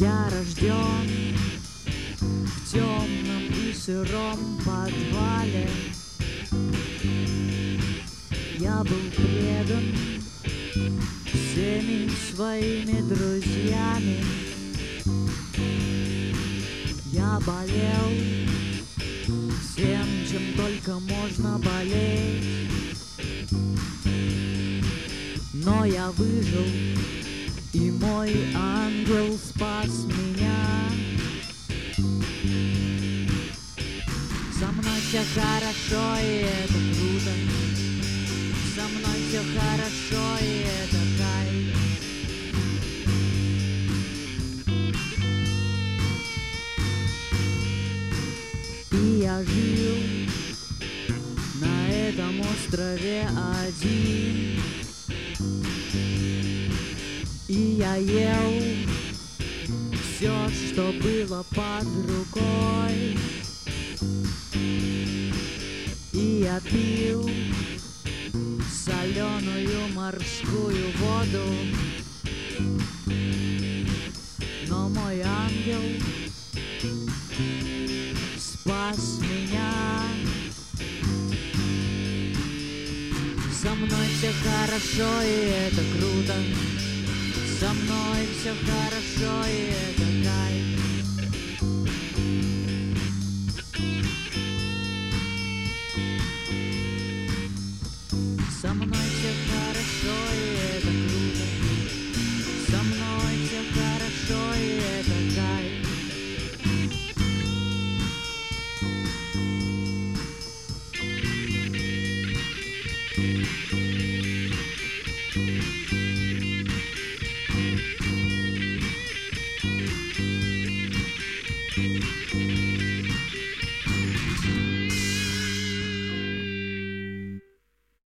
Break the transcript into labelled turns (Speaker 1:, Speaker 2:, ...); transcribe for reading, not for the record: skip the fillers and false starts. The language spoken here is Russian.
Speaker 1: Я рожден в темном и сыром подвале. Я был предан всеми своими друзьями. Я болел всем, чем только можно болеть. Но я выжил, и мой ангел спас меня. Со мной все хорошо, и это круто. Со мной все хорошо, и это кайф. И я жил на этом острове один. И я ел все, что было под рукой. И я пил соленую морскую воду. Но мой ангел спас меня. Со мной все хорошо, и это круто. Со мной все хорошо, и это кайф. Со мной все хорошо, и это круто. Со мной все хорошо, и это кайф.